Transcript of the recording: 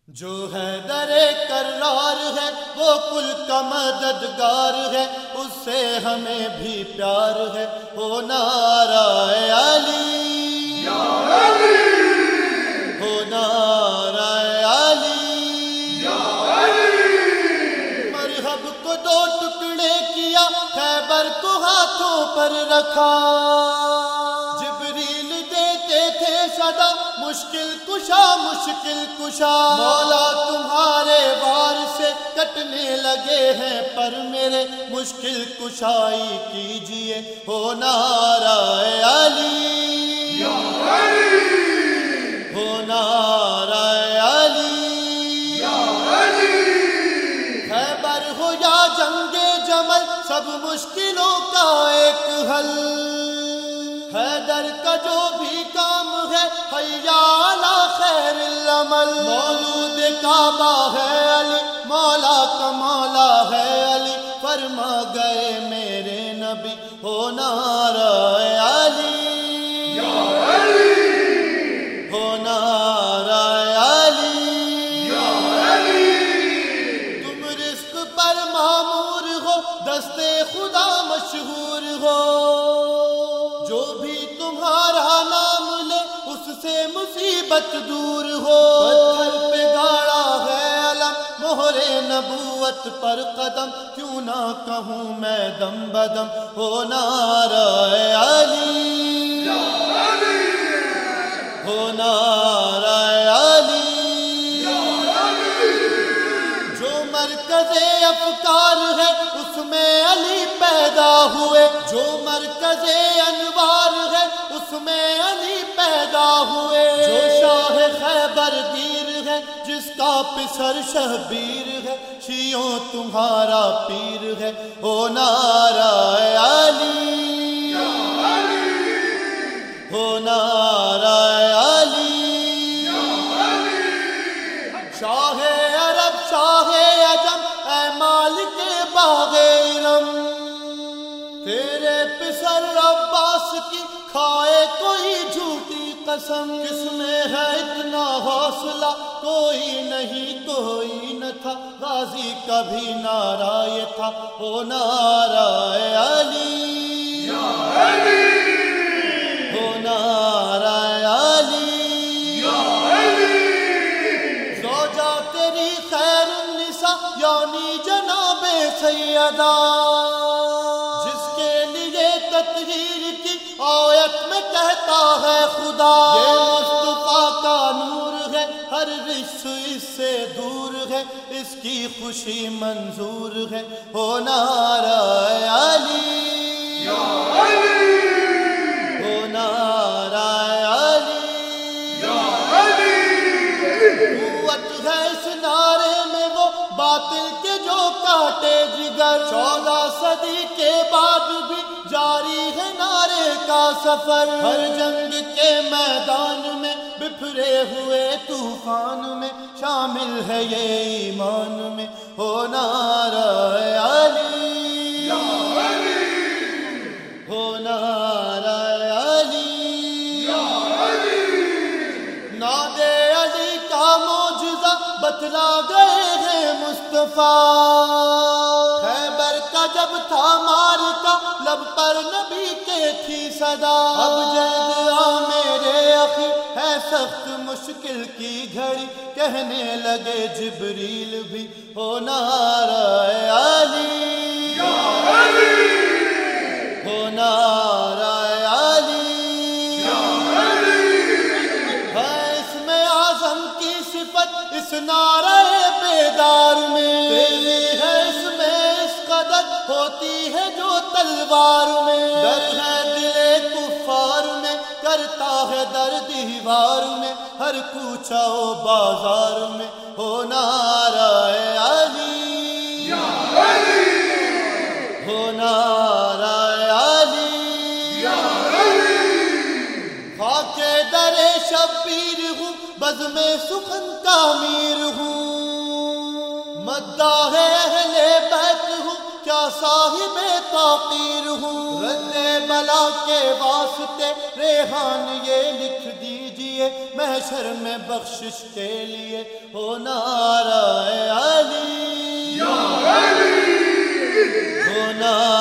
جو حیدر کرار ہے وہ کل کا مددگار ہے، اس سے ہمیں بھی پیار ہے، ہو نعرہ علی یا علی، ہو نعرہ علی یا علی۔ مرحب کو دو ٹکڑے کیا، خیبر کو ہاتھوں پر رکھا، جبریل دیتے تھے صدا مشکل کشا مشکل کشا، مولا تمہارے وار سے کٹنے لگے ہیں پر میرے مشکل کشائی کیجئے، ہو نعرہ علی یا علی، ہو نعرہ علی یا علی۔ خیبر ہو یا جنگ جمل، سب مشکلوں کا ایک حل، حیدر کا جو بھی کام ہے حیا علی خیر العمل، مولود کعبہ ہے علی، مولا کا مولا ہے علی، فرما گئے میرے نبی، ہو نعرہ علی یا علی، ہو نعرہ علی یا علی۔ تم رزق پر معمور ہو، دستے خدا مشہور ہو، جو بھی تمہارا نام لے اس سے مصیبت دور ہو، پتھر پہ گاڑا ہے علم مہر نبوت پر قدم، کیوں نہ کہوں میں دم بدم، ہو نعرہ علی یا علی، ہو نعرہ علی یا علی۔ جو مرکز افکار ہے اس میں علی پیدا ہوئے، جو مرکز انوار ہے اس میں علی پیدا ہوئے، جو شاہ خیبر گیر ہے جس کا پسر شبیر ہے، شیعوں تمہارا پیر ہے، ہو نعرہ علی یا علی، ہو نعرہ علی یا علی۔ شاہ عرب شاہ عجم، اے مالک باغ علم، تیرے پسر عباس کی کھائے کوئی جھوٹی قسم، کس میں ہے اتنا حوصلہ، کوئی نہیں کوئی نہ تھا، غازی کا بھی نعرہ یہ تھا، ہو نعرہ علی یا علی، ہو نعرہ علی یا علی۔ زوجہ تیری خیر النساء یعنی جناب سیدہ، جس کے لیے تطہیر کی آیت میں کہتا ہے خدا، یہ مصطفیٰ کا نور ہے، ہر رجس اس سے دور ہے، اس کی خوشی منظور ہے، ہو نعرہ علی یا علی، ہو نعرہ علی یا علی۔ قوت ہے اس نعرے میں وہ باطل کے جو کاٹے جگر، 14 صدی کے بعد بھی جاری ہے نعرے کا سفر، ہر جنگ کے میدان میں بپھرے ہوئے طوفان میں شامل ہے یہ ایمان میں، ہو نعرہ علی یا علی، ہو نعرہ علی یا علی۔ ناد علی کا معجزہ بتلا گئے ہیں مصطفیٰ، خیبر کا جب تھا مارکا لب پر نبی کے تھی صدا، اب جلد آ میرے اخی ہے سخت مشکل کی گھڑی، کہنے لگے جبریل بھی، ہو نعرہ علی یا علی، ہو نعرہ علی یا علی۔ ہے اس میں اعظم کی صفت اس نعرہ بیدار میں، تیزی ہے اس میں اس قدر ہوتی ہے جو تلوار میں، ڈر ہے دل کفار میں کرتا ہے در دیوار میں، ہر کوچہ و بازار میں، ہو نعرہ علی یا علی، ہو نعرہ علی یا علی۔ خاک در شبیر ہوں، بزم سخن کا میر ہوں، مداح اہل بیت ہوں، کیا صاحب حقیر ہوں، رد بلا کے واسطے ریحان یہ لکھ دیجئے، محشر میں بخشش کے لیے ہو نعرہ علی، یا علی، ہو نعرہ